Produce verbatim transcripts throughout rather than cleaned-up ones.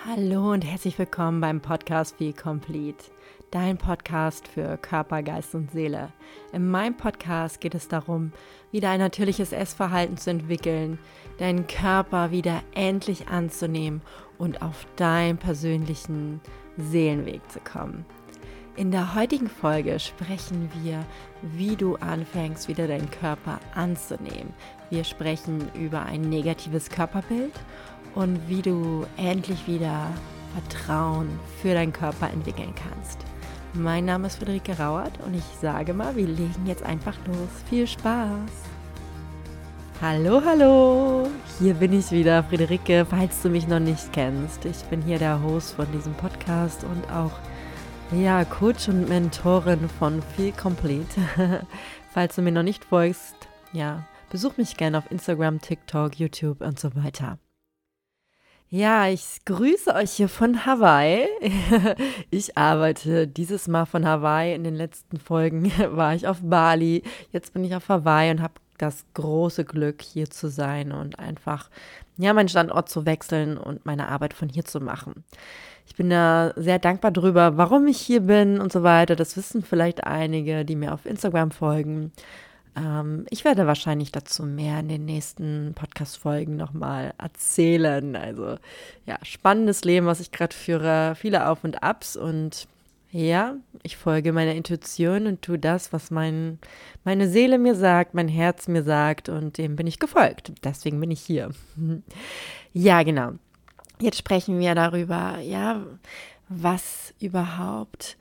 Hallo und herzlich willkommen beim Podcast Feel Complete, dein Podcast für Körper, Geist und Seele. In meinem Podcast geht es darum, wieder ein natürliches Essverhalten zu entwickeln, deinen Körper wieder endlich anzunehmen und auf deinen persönlichen Seelenweg zu kommen. In der heutigen Folge sprechen wir, wie du anfängst, wieder deinen Körper anzunehmen. Wir sprechen über ein negatives Körperbild und wie du endlich wieder Vertrauen für deinen Körper entwickeln kannst. Mein Name ist Friederike Rauert und ich sage mal, wir legen jetzt einfach los. Viel Spaß! Hallo, hallo! Hier bin ich wieder, Friederike, falls du mich noch nicht kennst. Ich bin hier der Host von diesem Podcast und auch ja, Coach und Mentorin von Feel Complete. Falls du mir noch nicht folgst, ja, besuch mich gerne auf Instagram, TikTok, YouTube und so weiter. Ja, ich grüße euch hier von Hawaii. Ich arbeite dieses Mal von Hawaii. In den letzten Folgen war ich auf Bali. Jetzt bin ich auf Hawaii und habe das große Glück, hier zu sein und einfach ja, meinen Standort zu wechseln und meine Arbeit von hier zu machen. Ich bin da sehr dankbar drüber, warum ich hier bin und so weiter. Das wissen vielleicht einige, die mir auf Instagram folgen. Ähm, ich werde wahrscheinlich dazu mehr in den nächsten Podcast-Folgen nochmal erzählen. Also ja, spannendes Leben, was ich gerade führe, viele Auf und Abs und ja, ich folge meiner Intuition und tue das, was mein, meine Seele mir sagt, mein Herz mir sagt und dem bin ich gefolgt. Deswegen bin ich hier. Ja, genau. Jetzt sprechen wir darüber, ja, was überhaupt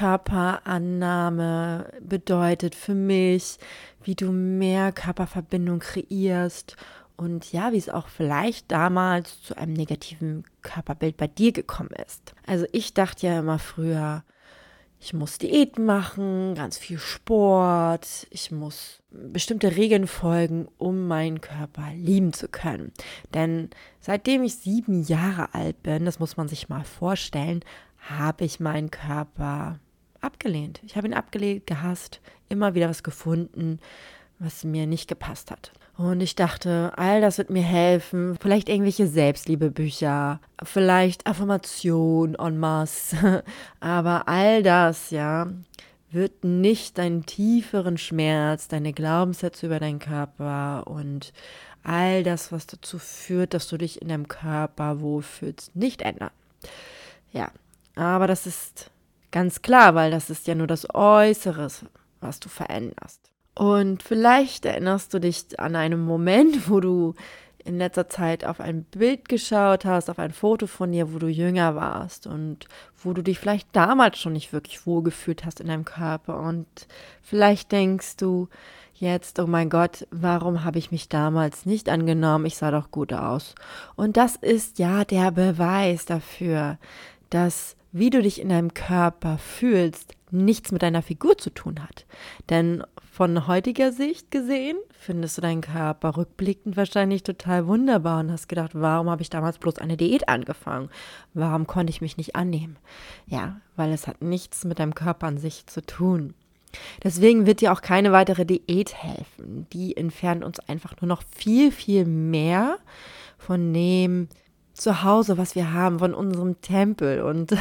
Körperannahme bedeutet für mich, wie du mehr Körperverbindung kreierst und ja, wie es auch vielleicht damals zu einem negativen Körperbild bei dir gekommen ist. Also ich dachte ja immer früher, ich muss Diäten machen, ganz viel Sport, ich muss bestimmte Regeln folgen, um meinen Körper lieben zu können. Denn seitdem ich sieben Jahre alt bin, das muss man sich mal vorstellen, habe ich meinen Körper abgelehnt. Ich habe ihn abgelehnt, gehasst, immer wieder was gefunden, was mir nicht gepasst hat. Und ich dachte, all das wird mir helfen. Vielleicht irgendwelche Selbstliebebücher, vielleicht Affirmation en masse. Aber all das, ja, wird nicht deinen tieferen Schmerz, deine Glaubenssätze über deinen Körper und all das, was dazu führt, dass du dich in deinem Körper wohlfühlst, nicht ändern. Ja, aber das ist ganz klar, weil das ist ja nur das Äußere, was du veränderst. Und vielleicht erinnerst du dich an einen Moment, wo du in letzter Zeit auf ein Bild geschaut hast, auf ein Foto von dir, wo du jünger warst und wo du dich vielleicht damals schon nicht wirklich wohlgefühlt hast in deinem Körper. Und vielleicht denkst du jetzt, oh mein Gott, warum habe ich mich damals nicht angenommen? Ich sah doch gut aus. Und das ist ja der Beweis dafür, dass wie du dich in deinem Körper fühlst, nichts mit deiner Figur zu tun hat. Denn von heutiger Sicht gesehen, findest du deinen Körper rückblickend wahrscheinlich total wunderbar und hast gedacht, warum habe ich damals bloß eine Diät angefangen? Warum konnte ich mich nicht annehmen? Ja, weil es hat nichts mit deinem Körper an sich zu tun. Deswegen wird dir auch keine weitere Diät helfen. Die entfernt uns einfach nur noch viel, viel mehr von dem Zuhause, was wir haben, von unserem Tempel. Und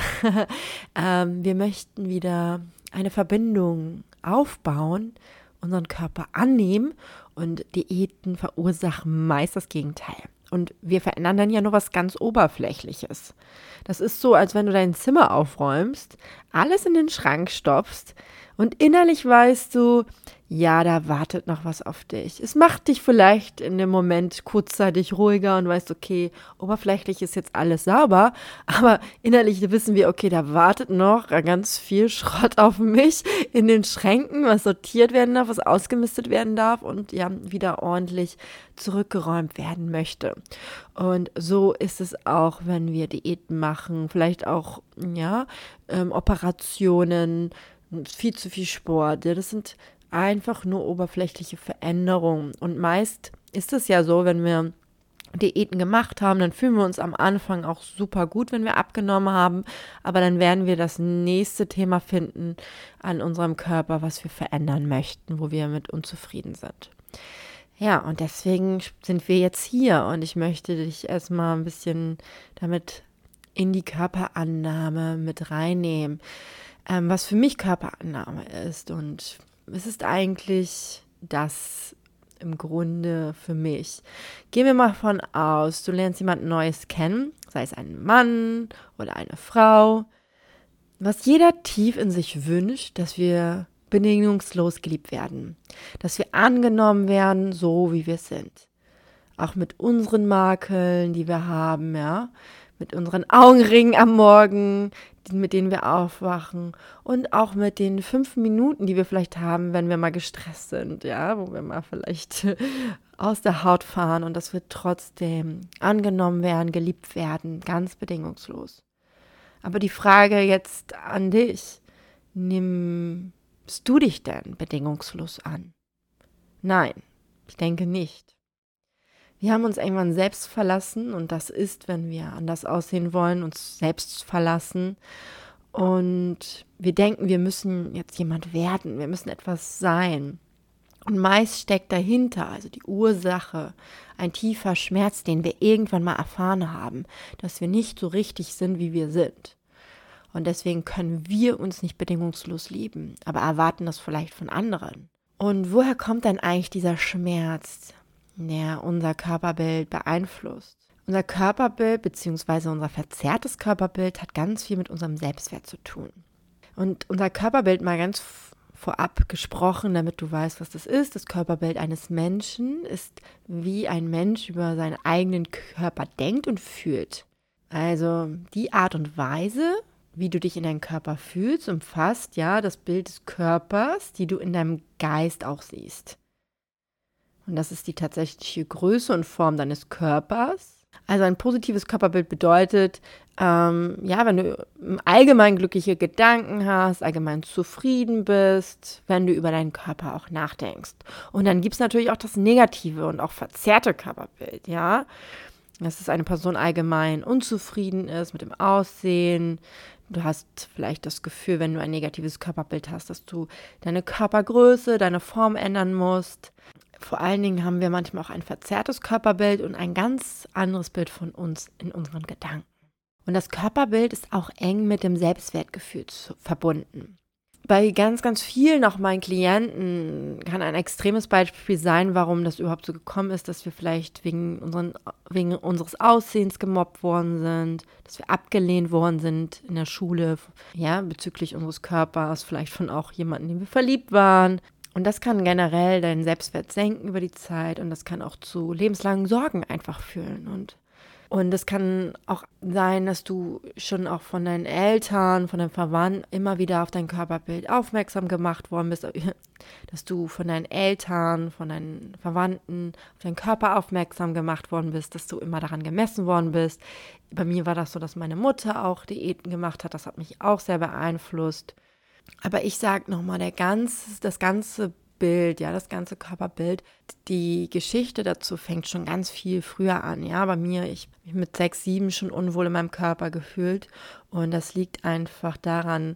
ähm, wir möchten wieder eine Verbindung aufbauen, unseren Körper annehmen und Diäten verursachen meist das Gegenteil. Und wir verändern dann ja nur was ganz Oberflächliches. Das ist so, als wenn du dein Zimmer aufräumst, alles in den Schrank stopfst und innerlich weißt du, ja, da wartet noch was auf dich. Es macht dich vielleicht in dem Moment kurzzeitig ruhiger und weißt, okay, oberflächlich ist jetzt alles sauber, aber innerlich wissen wir, okay, da wartet noch ganz viel Schrott auf mich in den Schränken, was sortiert werden darf, was ausgemistet werden darf und ja, wieder ordentlich zurückgeräumt werden möchte. Und so ist es auch, wenn wir Diäten machen, vielleicht auch, ja, ähm, Operationen, viel zu viel Sport, ja, das sind einfach nur oberflächliche Veränderungen. Und meist ist es ja so, wenn wir Diäten gemacht haben, dann fühlen wir uns am Anfang auch super gut, wenn wir abgenommen haben, aber dann werden wir das nächste Thema finden an unserem Körper, was wir verändern möchten, wo wir mit unzufrieden sind. Ja, und deswegen sind wir jetzt hier und ich möchte dich erstmal ein bisschen damit in die Körperannahme mit reinnehmen, ähm, was für mich Körperannahme ist. Und es ist eigentlich das im Grunde für mich. Gehen wir mal davon aus, du lernst jemand Neues kennen, sei es ein Mann oder eine Frau, was jeder tief in sich wünscht, dass wir bedingungslos geliebt werden, dass wir angenommen werden, so wie wir sind. Auch mit unseren Makeln, die wir haben, ja, mit unseren Augenringen am Morgen, mit denen wir aufwachen und auch mit den fünf Minuten, die wir vielleicht haben, wenn wir mal gestresst sind, ja, wo wir mal vielleicht aus der Haut fahren und dass wir trotzdem angenommen werden, geliebt werden, ganz bedingungslos. Aber die Frage jetzt an dich, nimmst du dich denn bedingungslos an? Nein, ich denke nicht. Wir haben uns irgendwann selbst verlassen und das ist, wenn wir anders aussehen wollen, uns selbst verlassen. Und wir denken, wir müssen jetzt jemand werden, wir müssen etwas sein. Und meist steckt dahinter, also die Ursache, ein tiefer Schmerz, den wir irgendwann mal erfahren haben, dass wir nicht so richtig sind, wie wir sind. Und deswegen können wir uns nicht bedingungslos lieben, aber erwarten das vielleicht von anderen. Und woher kommt dann eigentlich dieser Schmerz, der unser Körperbild beeinflusst? Unser Körperbild bzw. unser verzerrtes Körperbild hat ganz viel mit unserem Selbstwert zu tun. Und unser Körperbild, mal ganz vorab gesprochen, damit du weißt, was das ist, das Körperbild eines Menschen ist, wie ein Mensch über seinen eigenen Körper denkt und fühlt. Also die Art und Weise, wie du dich in deinem Körper fühlst, umfasst ja das Bild des Körpers, die du in deinem Geist auch siehst. Und das ist die tatsächliche Größe und Form deines Körpers. Also ein positives Körperbild bedeutet, ähm, ja, wenn du im Allgemeinen glückliche Gedanken hast, allgemein zufrieden bist, wenn du über deinen Körper auch nachdenkst. Und dann gibt es natürlich auch das negative und auch verzerrte Körperbild, ja. Dass es eine Person allgemein unzufrieden ist mit dem Aussehen. Du hast vielleicht das Gefühl, wenn du ein negatives Körperbild hast, dass du deine Körpergröße, deine Form ändern musst. Vor allen Dingen haben wir manchmal auch ein verzerrtes Körperbild und ein ganz anderes Bild von uns in unseren Gedanken. Und das Körperbild ist auch eng mit dem Selbstwertgefühl verbunden. Bei ganz, ganz vielen, auch meinen Klienten, kann ein extremes Beispiel sein, warum das überhaupt so gekommen ist, dass wir vielleicht wegen, unseren, wegen unseres Aussehens gemobbt worden sind, dass wir abgelehnt worden sind in der Schule, ja, bezüglich unseres Körpers, vielleicht von auch jemandem, in den wir verliebt waren. Und das kann generell deinen Selbstwert senken über die Zeit und das kann auch zu lebenslangen Sorgen einfach führen. Und Und es kann auch sein, dass du schon auch von deinen Eltern, von deinen Verwandten immer wieder auf dein Körperbild aufmerksam gemacht worden bist, dass du von deinen Eltern, von deinen Verwandten auf deinen Körper aufmerksam gemacht worden bist, dass du immer daran gemessen worden bist. Bei mir war das so, dass meine Mutter auch Diäten gemacht hat, das hat mich auch sehr beeinflusst. Aber ich sage nochmal, der ganz, das ganze Bild, ja, das ganze Körperbild, die Geschichte dazu fängt schon ganz viel früher an, ja, bei mir, ich habe mich mit sechs, sieben schon unwohl in meinem Körper gefühlt und das liegt einfach daran,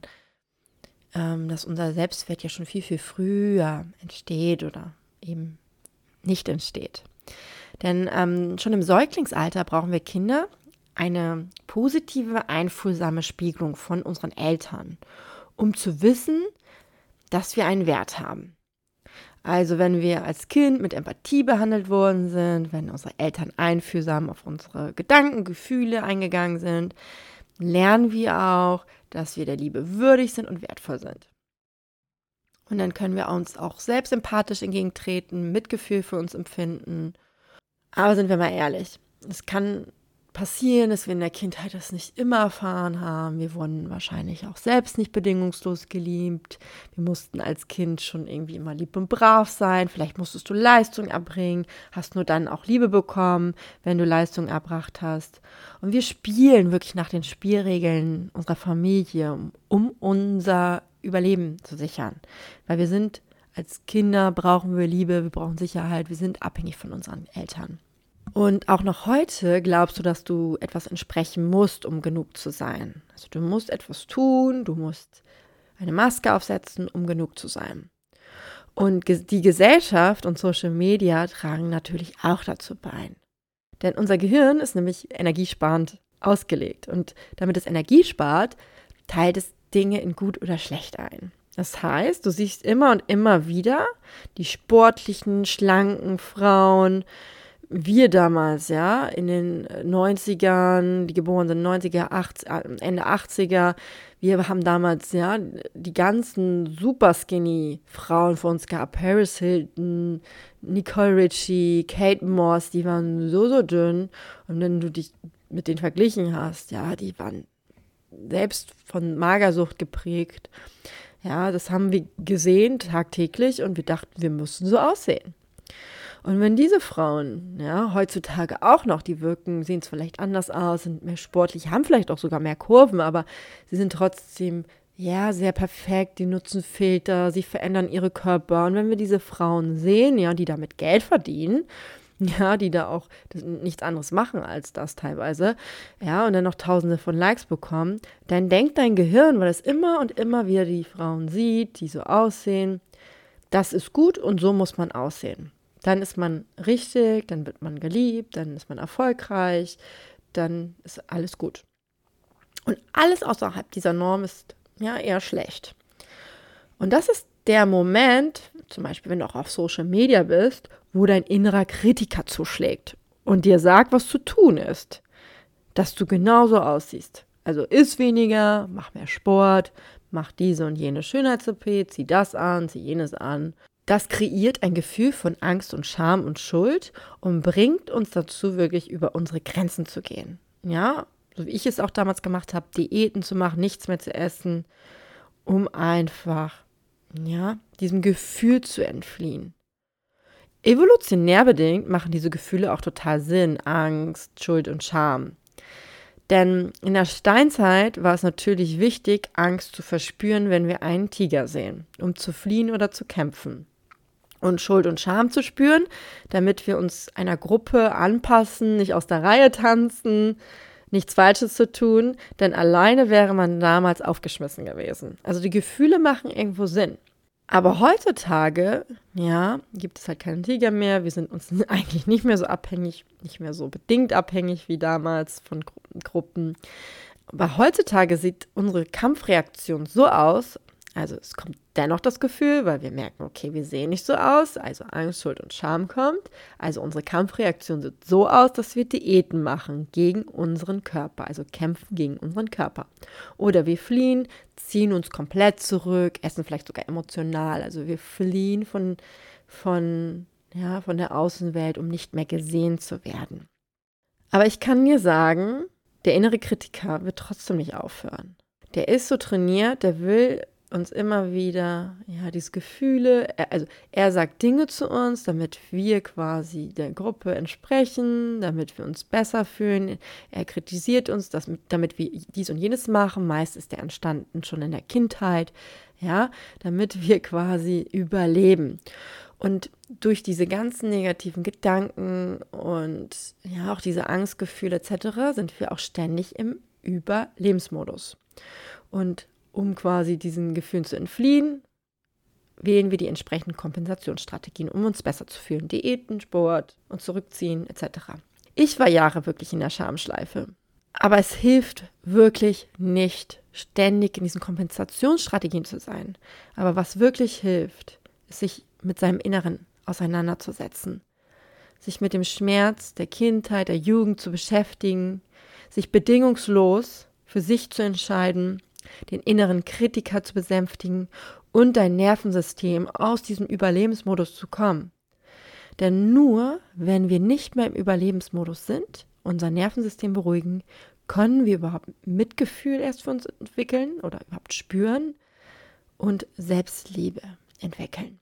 ähm, dass unser Selbstwert ja schon viel, viel früher entsteht oder eben nicht entsteht. Denn ähm, schon im Säuglingsalter brauchen wir Kinder eine positive, einfühlsame Spiegelung von unseren Eltern, um zu wissen, dass wir einen Wert haben. Also wenn wir als Kind mit Empathie behandelt worden sind, wenn unsere Eltern einfühlsam auf unsere Gedanken, Gefühle eingegangen sind, lernen wir auch, dass wir der Liebe würdig sind und wertvoll sind. Und dann können wir uns auch selbst empathisch entgegentreten, Mitgefühl für uns empfinden. Aber sind wir mal ehrlich, es kann passieren, dass wir in der Kindheit das nicht immer erfahren haben. Wir wurden wahrscheinlich auch selbst nicht bedingungslos geliebt. Wir mussten als Kind schon irgendwie immer lieb und brav sein. Vielleicht musstest du Leistung erbringen, hast nur dann auch Liebe bekommen, wenn du Leistung erbracht hast. Und wir spielen wirklich nach den Spielregeln unserer Familie, um, um unser Überleben zu sichern. Weil wir sind als Kinder, brauchen wir Liebe, wir brauchen Sicherheit, wir sind abhängig von unseren Eltern. Und auch noch heute glaubst du, dass du etwas entsprechen musst, um genug zu sein. Also du musst etwas tun, du musst eine Maske aufsetzen, um genug zu sein. Und ge- die Gesellschaft und Social Media tragen natürlich auch dazu bei. Denn unser Gehirn ist nämlich energiesparend. ausgelegt. Und damit es Energie spart, teilt es Dinge in gut oder schlecht ein. Das heißt, du siehst immer und immer wieder die sportlichen, schlanken Frauen, wir damals, ja, in den neunzigern, die geboren sind neunziger, achtziger, Ende achtziger, wir haben damals, ja, die ganzen super skinny Frauen vor uns gehabt, Paris Hilton, Nicole Richie, Kate Moss, die waren so, so dünn. Und wenn du dich mit denen verglichen hast, ja, die waren selbst von Magersucht geprägt. Ja, das haben wir gesehen tagtäglich und wir dachten, wir müssen so aussehen. Und wenn diese Frauen, ja, heutzutage auch noch, die wirken, sehen es vielleicht anders aus, sind mehr sportlich, haben vielleicht auch sogar mehr Kurven, aber sie sind trotzdem, ja, sehr perfekt, die nutzen Filter, sie verändern ihre Körper. Und wenn wir diese Frauen sehen, ja, die damit Geld verdienen, ja, die da auch nichts anderes machen als das teilweise, ja, und dann noch Tausende von Likes bekommen, dann denkt dein Gehirn, weil es immer und immer wieder die Frauen sieht, die so aussehen, das ist gut und so muss man aussehen. Dann ist man richtig, dann wird man geliebt, dann ist man erfolgreich, dann ist alles gut. Und alles außerhalb dieser Norm ist ja eher schlecht. Und das ist der Moment, zum Beispiel wenn du auch auf Social Media bist, wo dein innerer Kritiker zuschlägt und dir sagt, was zu tun ist, dass du genauso aussiehst. Also iss weniger, mach mehr Sport, mach diese und jene Schönheits-O P, zieh das an, zieh jenes an. Das kreiert ein Gefühl von Angst und Scham und Schuld und bringt uns dazu, wirklich über unsere Grenzen zu gehen. Ja, so wie ich es auch damals gemacht habe, Diäten zu machen, nichts mehr zu essen, um einfach, ja, diesem Gefühl zu entfliehen. Evolutionär bedingt machen diese Gefühle auch total Sinn, Angst, Schuld und Scham. Denn in der Steinzeit war es natürlich wichtig, Angst zu verspüren, wenn wir einen Tiger sehen, um zu fliehen oder zu kämpfen. Und Schuld und Scham zu spüren, damit wir uns einer Gruppe anpassen, nicht aus der Reihe tanzen, nichts Falsches zu tun, denn alleine wäre man damals aufgeschmissen gewesen. Also die Gefühle machen irgendwo Sinn. Aber heutzutage, ja, gibt es halt keinen Tiger mehr. Wir sind uns eigentlich nicht mehr so abhängig, nicht mehr so bedingt abhängig wie damals von Gru- Gruppen. Aber heutzutage sieht unsere Kampfreaktion so aus, also es kommt dennoch das Gefühl, weil wir merken, okay, wir sehen nicht so aus, also Angst, Schuld und Scham kommt. Also unsere Kampfreaktion sieht so aus, dass wir Diäten machen gegen unseren Körper, also kämpfen gegen unseren Körper. Oder wir fliehen, ziehen uns komplett zurück, essen vielleicht sogar emotional. Also wir fliehen von, von, ja, von der Außenwelt, um nicht mehr gesehen zu werden. Aber ich kann dir sagen, der innere Kritiker wird trotzdem nicht aufhören. Der ist so trainiert, der will uns immer wieder, ja, diese Gefühle, er, also er sagt Dinge zu uns, damit wir quasi der Gruppe entsprechen, damit wir uns besser fühlen. Er kritisiert uns, dass, damit wir dies und jenes machen. Meist ist der entstanden schon in der Kindheit, ja, damit wir quasi überleben. Und durch diese ganzen negativen Gedanken und ja auch diese Angstgefühle et cetera sind wir auch ständig im Überlebensmodus. Und um quasi diesen Gefühlen zu entfliehen, wählen wir die entsprechenden Kompensationsstrategien, um uns besser zu fühlen. Diäten, Sport und Zurückziehen et cetera. Ich war Jahre wirklich in der Schamschleife. Aber es hilft wirklich nicht, ständig in diesen Kompensationsstrategien zu sein. Aber was wirklich hilft, ist, sich mit seinem Inneren auseinanderzusetzen. Sich mit dem Schmerz der Kindheit, der Jugend zu beschäftigen, sich bedingungslos für sich zu entscheiden, den inneren Kritiker zu besänftigen und dein Nervensystem aus diesem Überlebensmodus zu kommen. Denn nur, wenn wir nicht mehr im Überlebensmodus sind, unser Nervensystem beruhigen, können wir überhaupt Mitgefühl erst für uns entwickeln oder überhaupt spüren und Selbstliebe entwickeln.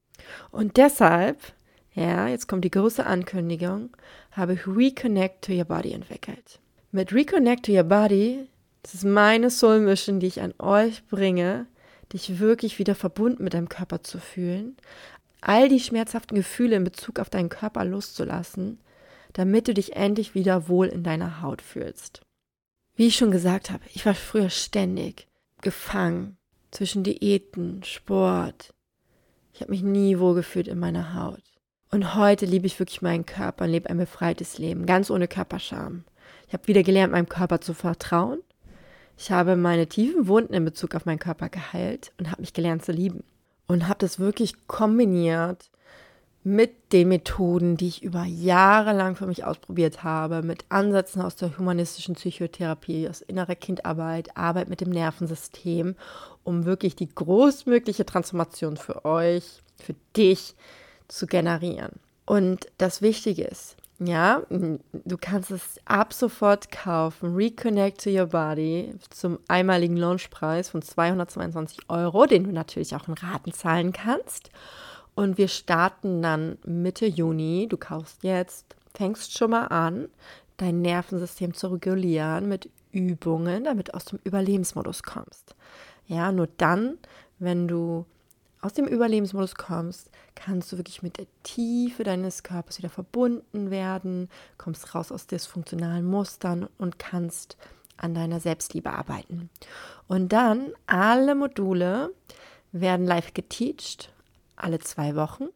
Und deshalb, ja, jetzt kommt die große Ankündigung, habe ich Reconnect to Your Body entwickelt. Mit Reconnect to Your Body, das ist meine Soul Mission, die ich an euch bringe, dich wirklich wieder verbunden mit deinem Körper zu fühlen, all die schmerzhaften Gefühle in Bezug auf deinen Körper loszulassen, damit du dich endlich wieder wohl in deiner Haut fühlst. Wie ich schon gesagt habe, ich war früher ständig gefangen zwischen Diäten, Sport. Ich habe mich nie wohlgefühlt in meiner Haut. Und heute liebe ich wirklich meinen Körper und lebe ein befreites Leben, ganz ohne Körperscham. Ich habe wieder gelernt, meinem Körper zu vertrauen. Ich habe meine tiefen Wunden in Bezug auf meinen Körper geheilt und habe mich gelernt zu lieben. Und habe das wirklich kombiniert mit den Methoden, die ich über Jahre lang für mich ausprobiert habe, mit Ansätzen aus der humanistischen Psychotherapie, aus innerer Kindarbeit, Arbeit mit dem Nervensystem, um wirklich die großmögliche Transformation für euch, für dich zu generieren. Und das Wichtige ist, ja, du kannst es ab sofort kaufen, Reconnect to Your Body, zum einmaligen Launchpreis von zweihundertzweiundzwanzig Euro, den du natürlich auch in Raten zahlen kannst. Und wir starten dann Mitte Juni, du kaufst jetzt, fängst schon mal an, dein Nervensystem zu regulieren mit Übungen, damit du aus dem Überlebensmodus kommst. Ja, nur dann, wenn du aus dem Überlebensmodus kommst, kannst du wirklich mit der Tiefe deines Körpers wieder verbunden werden, kommst raus aus dysfunktionalen Mustern und kannst an deiner Selbstliebe arbeiten. Und dann, alle Module werden live geteacht, alle zwei Wochen.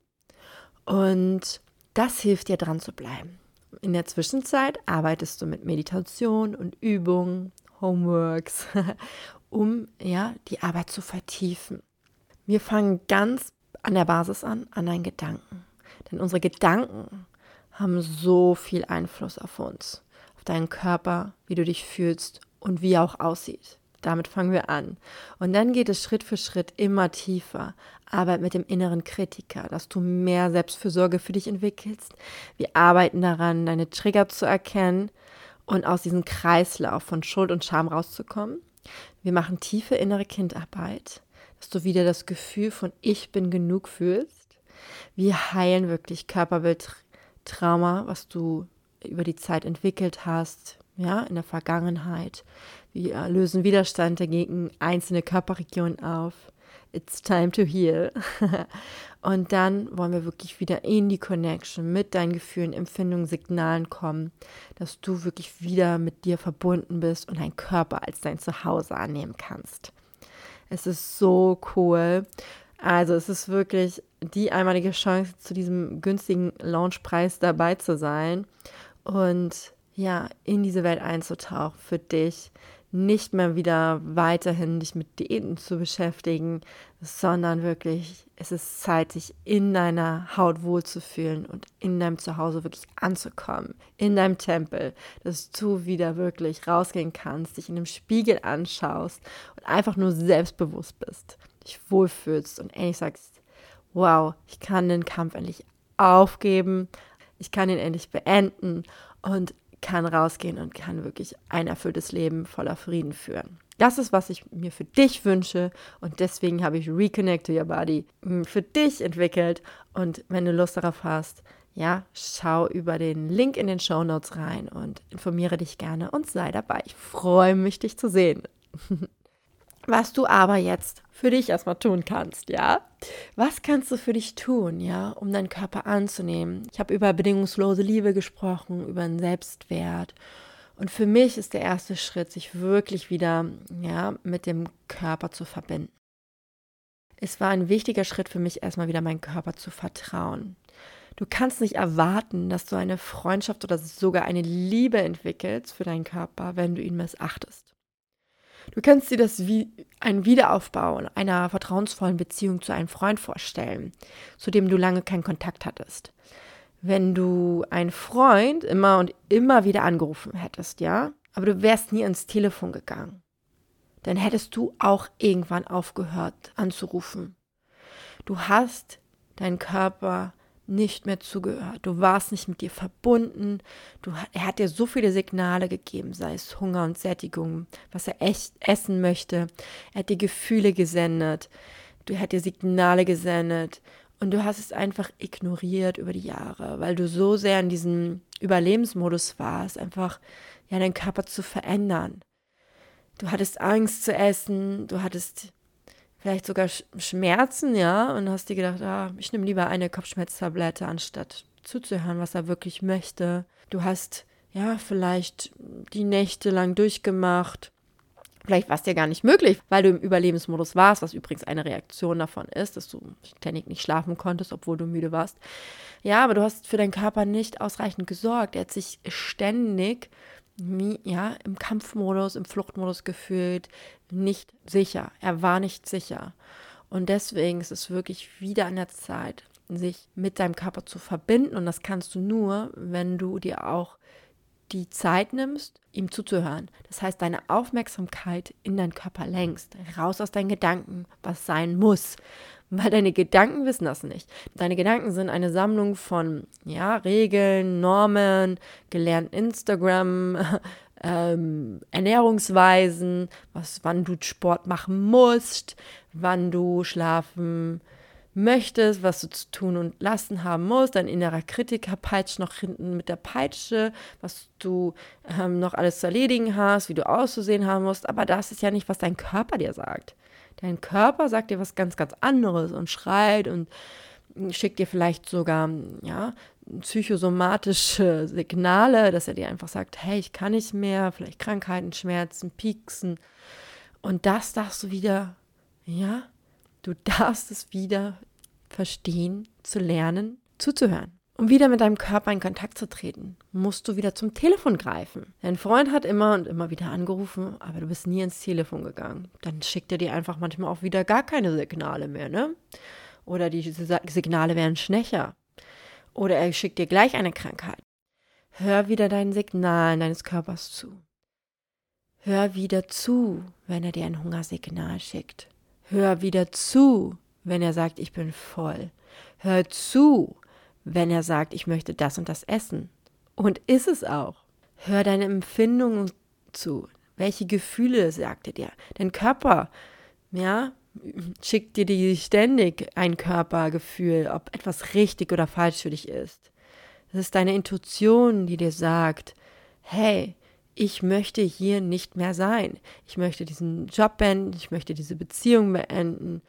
Und das hilft dir, dran zu bleiben. In der Zwischenzeit arbeitest du mit Meditation und Übungen, Homeworks, um ja, die Arbeit zu vertiefen. Wir fangen ganz an der Basis an, an deinen Gedanken. Denn unsere Gedanken haben so viel Einfluss auf uns, auf deinen Körper, wie du dich fühlst und wie er auch aussieht. Damit fangen wir an. Und dann geht es Schritt für Schritt immer tiefer. Arbeit mit dem inneren Kritiker, dass du mehr Selbstfürsorge für dich entwickelst. Wir arbeiten daran, deine Trigger zu erkennen und aus diesem Kreislauf von Schuld und Scham rauszukommen. Wir machen tiefe innere Kindarbeit, dass du wieder das Gefühl von Ich bin genug fühlst. Wir heilen wirklich Körperbildtrauma, was du über die Zeit entwickelt hast, ja, in der Vergangenheit. Wir lösen Widerstand dagegen einzelne Körperregionen auf. It's time to heal. Und dann wollen wir wirklich wieder in die Connection mit deinen Gefühlen, Empfindungen, Signalen kommen, dass du wirklich wieder mit dir verbunden bist und deinen Körper als dein Zuhause annehmen kannst. Es ist so cool. Also es ist wirklich die einmalige Chance, zu diesem günstigen Launchpreis dabei zu sein und ja, in diese Welt einzutauchen für dich. Nicht mehr wieder weiterhin dich mit Diäten zu beschäftigen, sondern wirklich, es ist Zeit, sich in deiner Haut wohlzufühlen und in deinem Zuhause wirklich anzukommen, in deinem Tempel, dass du wieder wirklich rausgehen kannst, dich in dem Spiegel anschaust und einfach nur selbstbewusst bist, dich wohlfühlst und endlich sagst, wow, ich kann den Kampf endlich aufgeben, ich kann ihn endlich beenden und kann rausgehen und kann wirklich ein erfülltes Leben voller Frieden führen. Das ist, was ich mir für dich wünsche und deswegen habe ich Reconnect to Your Body für dich entwickelt und wenn du Lust darauf hast, ja, schau über den Link in den Shownotes rein und informiere dich gerne und sei dabei. Ich freue mich, dich zu sehen. Was du aber jetzt für dich erstmal tun kannst, ja? Was kannst du für dich tun, ja, um deinen Körper anzunehmen? Ich habe über bedingungslose Liebe gesprochen, über den Selbstwert. Und für mich ist der erste Schritt, sich wirklich wieder, ja, mit dem Körper zu verbinden. Es war ein wichtiger Schritt für mich, erstmal wieder meinem Körper zu vertrauen. Du kannst nicht erwarten, dass du eine Freundschaft oder sogar eine Liebe entwickelst für deinen Körper, wenn du ihn missachtest. Du kannst dir das wie ein Wiederaufbau einer vertrauensvollen Beziehung zu einem Freund vorstellen, zu dem du lange keinen Kontakt hattest. Wenn du einen Freund immer und immer wieder angerufen hättest, ja, aber du wärst nie ans Telefon gegangen, dann hättest du auch irgendwann aufgehört anzurufen. Du hast deinen Körper nicht mehr zugehört. Du warst nicht mit dir verbunden. Du, er hat dir so viele Signale gegeben, sei es Hunger und Sättigung, was er echt essen möchte. Er hat dir Gefühle gesendet. Du hat dir Signale gesendet. Und du hast es einfach ignoriert über die Jahre, weil du so sehr in diesem Überlebensmodus warst, einfach ja, deinen Körper zu verändern. Du hattest Angst zu essen, du hattest vielleicht sogar Schmerzen, ja, und hast dir gedacht, ah, ich nehme lieber eine Kopfschmerztablette, anstatt zuzuhören, was er wirklich möchte. Du hast, ja, vielleicht die Nächte lang durchgemacht. Vielleicht war es dir gar nicht möglich, weil du im Überlebensmodus warst, was übrigens eine Reaktion davon ist, dass du ständig nicht schlafen konntest, obwohl du müde warst. Ja, aber du hast für deinen Körper nicht ausreichend gesorgt. Er hat sich ständig wie, ja, im Kampfmodus, im Fluchtmodus gefühlt, nicht sicher. Er war nicht sicher. Und deswegen ist es wirklich wieder an der Zeit, sich mit deinem Körper zu verbinden. Und das kannst du nur, wenn du dir auch die Zeit nimmst, ihm zuzuhören. Das heißt, deine Aufmerksamkeit in deinen Körper lenkst. Raus aus deinen Gedanken, was sein muss. Weil deine Gedanken wissen das nicht. Deine Gedanken sind eine Sammlung von ja, Regeln, Normen, gelernten Instagram, ähm, Ernährungsweisen, was, wann du Sport machen musst, wann du schlafen möchtest, was du zu tun und lassen haben musst. Dein innerer Kritiker peitscht noch hinten mit der Peitsche, was du ähm, noch alles zu erledigen hast, wie du auszusehen haben musst. Aber das ist ja nicht, was dein Körper dir sagt. Dein Körper sagt dir was ganz, ganz anderes und schreit und schickt dir vielleicht sogar ja, psychosomatische Signale, dass er dir einfach sagt, hey, ich kann nicht mehr, vielleicht Krankheiten, Schmerzen, Pieksen. Und das darfst du wieder, ja, du darfst es wieder verstehen, zu lernen, zuzuhören. Um wieder mit deinem Körper in Kontakt zu treten, musst du wieder zum Telefon greifen. Dein Freund hat immer und immer wieder angerufen, aber du bist nie ins Telefon gegangen. Dann schickt er dir einfach manchmal auch wieder gar keine Signale mehr, ne? Oder die Signale werden schwächer. Oder er schickt dir gleich eine Krankheit. Hör wieder deinen Signalen deines Körpers zu. Hör wieder zu, wenn er dir ein Hungersignal schickt. Hör wieder zu, wenn er sagt, ich bin voll. Hör zu, wenn er sagt, ich möchte das und das essen. Und ist es auch. Hör deine Empfindungen zu. Welche Gefühle sagt er dir? Dein Körper, ja, schickt dir die ständig ein Körpergefühl, ob etwas richtig oder falsch für dich ist. Das ist deine Intuition, die dir sagt, hey, ich möchte hier nicht mehr sein. Ich möchte diesen Job beenden, ich möchte diese Beziehung beenden.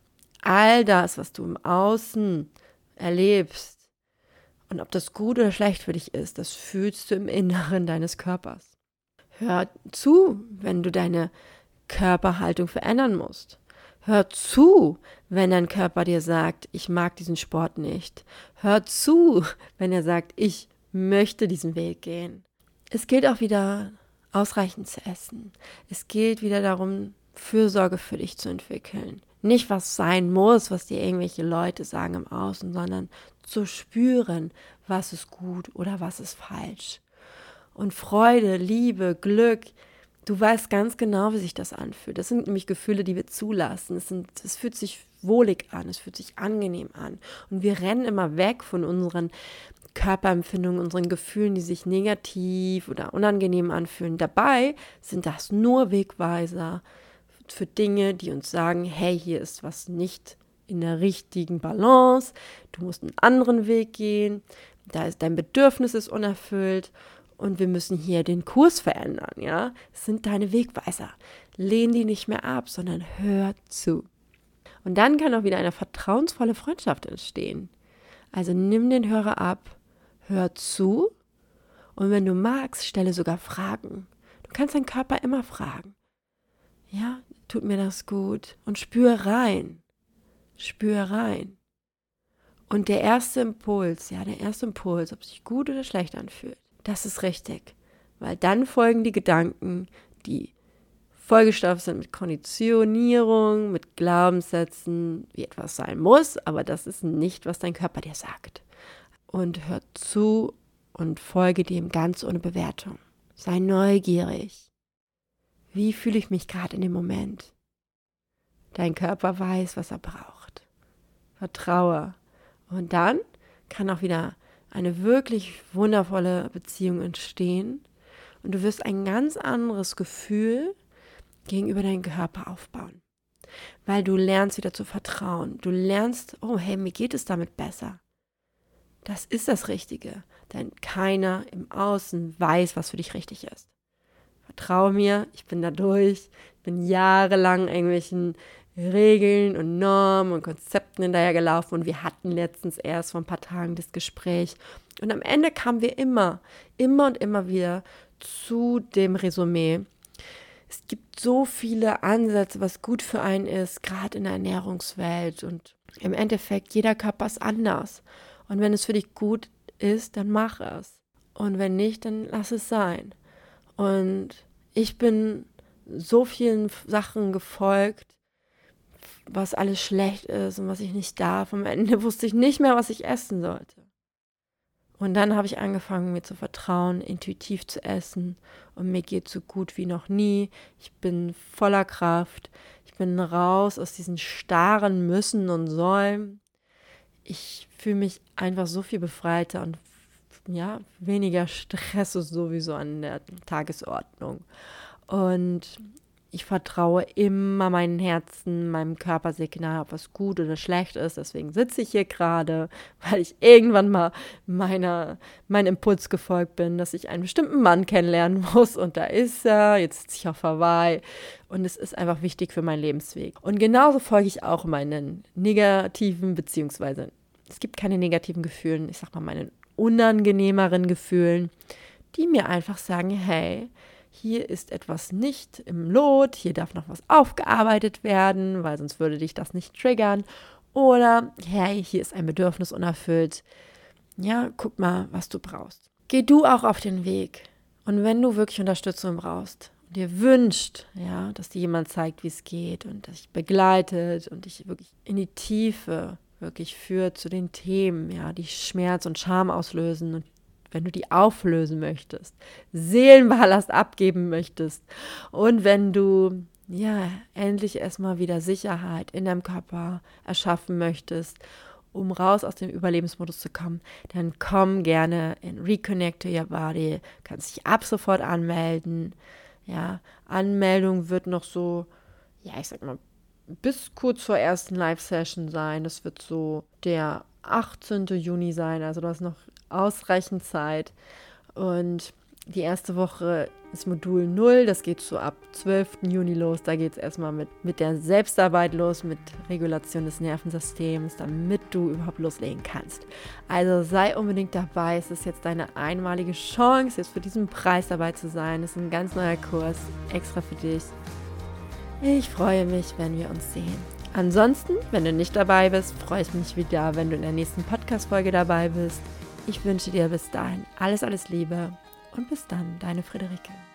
All das, was du im Außen erlebst und ob das gut oder schlecht für dich ist, das fühlst du im Inneren deines Körpers. Hör zu, wenn du deine Körperhaltung verändern musst. Hör zu, wenn dein Körper dir sagt, ich mag diesen Sport nicht. Hör zu, wenn er sagt, ich möchte diesen Weg gehen. Es gilt auch wieder, ausreichend zu essen. Es gilt wieder darum, Fürsorge für dich zu entwickeln. Nicht, was sein muss, was dir irgendwelche Leute sagen im Außen, sondern zu spüren, was ist gut oder was ist falsch. Und Freude, Liebe, Glück, du weißt ganz genau, wie sich das anfühlt. Das sind nämlich Gefühle, die wir zulassen. Es, sind, es fühlt sich wohlig an, es fühlt sich angenehm an. Und wir rennen immer weg von unseren Körperempfindungen, unseren Gefühlen, die sich negativ oder unangenehm anfühlen. Dabei sind das nur Wegweiser für Dinge, die uns sagen, hey, hier ist was nicht in der richtigen Balance, du musst einen anderen Weg gehen, da ist dein Bedürfnis ist unerfüllt und wir müssen hier den Kurs verändern, ja? Es sind deine Wegweiser. Lehn die nicht mehr ab, sondern hör zu. Und dann kann auch wieder eine vertrauensvolle Freundschaft entstehen. Also nimm den Hörer ab, hör zu und wenn du magst, stelle sogar Fragen. Du kannst deinen Körper immer fragen. Ja, tut mir das gut? Und spür rein. Spür rein. Und der erste Impuls, ja, der erste Impuls, ob es sich gut oder schlecht anfühlt, das ist richtig. Weil dann folgen die Gedanken, die vollgestopft sind mit Konditionierung, mit Glaubenssätzen, wie etwas sein muss, aber das ist nicht, was dein Körper dir sagt. Und hör zu und folge dem ganz ohne Bewertung. Sei neugierig. Wie fühle ich mich gerade in dem Moment? Dein Körper weiß, was er braucht. Vertraue. Und dann kann auch wieder eine wirklich wundervolle Beziehung entstehen und du wirst ein ganz anderes Gefühl gegenüber deinem Körper aufbauen. Weil du lernst wieder zu vertrauen. Du lernst, oh hey, mir geht es damit besser. Das ist das Richtige, denn keiner im Außen weiß, was für dich richtig ist. Vertraue mir, ich bin da durch, ich bin jahrelang irgendwelchen Regeln und Normen und Konzepten hinterhergelaufen und wir hatten letztens erst vor ein paar Tagen das Gespräch und am Ende kamen wir immer, immer und immer wieder zu dem Resümee. Es gibt so viele Ansätze, was gut für einen ist, gerade in der Ernährungswelt und im Endeffekt, jeder Körper ist anders und wenn es für dich gut ist, dann mach es und wenn nicht, dann lass es sein. Und ich bin so vielen Sachen gefolgt, was alles schlecht ist und was ich nicht darf. Am Ende wusste ich nicht mehr, was ich essen sollte. Und dann habe ich angefangen, mir zu vertrauen, intuitiv zu essen. Und mir geht so gut wie noch nie. Ich bin voller Kraft. Ich bin raus aus diesen starren Müssen und Sollen. Ich fühle mich einfach so viel befreiter und ja, weniger Stress ist sowieso an der Tagesordnung. Und ich vertraue immer meinem Herzen, meinem Körpersignal, ob was gut oder schlecht ist. Deswegen sitze ich hier gerade, weil ich irgendwann mal meiner, meinem Impuls gefolgt bin, dass ich einen bestimmten Mann kennenlernen muss. Und da ist er, jetzt sitze ich auf Hawaii. Und es ist einfach wichtig für meinen Lebensweg. Und genauso folge ich auch meinen negativen, beziehungsweise es gibt keine negativen Gefühlen, ich sag mal meinen unangenehmeren Gefühlen, die mir einfach sagen, hey, hier ist etwas nicht im Lot, hier darf noch was aufgearbeitet werden, weil sonst würde dich das nicht triggern. Oder, hey, hier ist ein Bedürfnis unerfüllt. Ja, guck mal, was du brauchst. Geh du auch auf den Weg. Und wenn du wirklich Unterstützung brauchst und dir wünscht, ja, dass dir jemand zeigt, wie es geht und dich begleitet und dich wirklich in die Tiefe wirklich führt zu den Themen, ja, die Schmerz und Scham auslösen und wenn du die auflösen möchtest, Seelenballast abgeben möchtest und wenn du ja endlich erstmal wieder Sicherheit in deinem Körper erschaffen möchtest, um raus aus dem Überlebensmodus zu kommen, dann komm gerne in Reconnect to Your Body, kannst dich ab sofort anmelden. Ja, Anmeldung wird noch so, ja, ich sag mal, bis kurz vor ersten Live-Session sein. Das wird so der achtzehnten Juni sein, also du hast noch ausreichend Zeit. Und die erste Woche ist Modul null, das geht so ab zwölften Juni los. Da geht es erstmal mit, mit der Selbstarbeit los, mit Regulation des Nervensystems, damit du überhaupt loslegen kannst. Also sei unbedingt dabei. Es ist jetzt deine einmalige Chance, jetzt für diesen Preis dabei zu sein. Es ist ein ganz neuer Kurs, extra für dich. Ich freue mich, wenn wir uns sehen. Ansonsten, wenn du nicht dabei bist, freue ich mich wieder, wenn du in der nächsten Podcast-Folge dabei bist. Ich wünsche dir bis dahin alles, alles Liebe und bis dann, deine Friederike.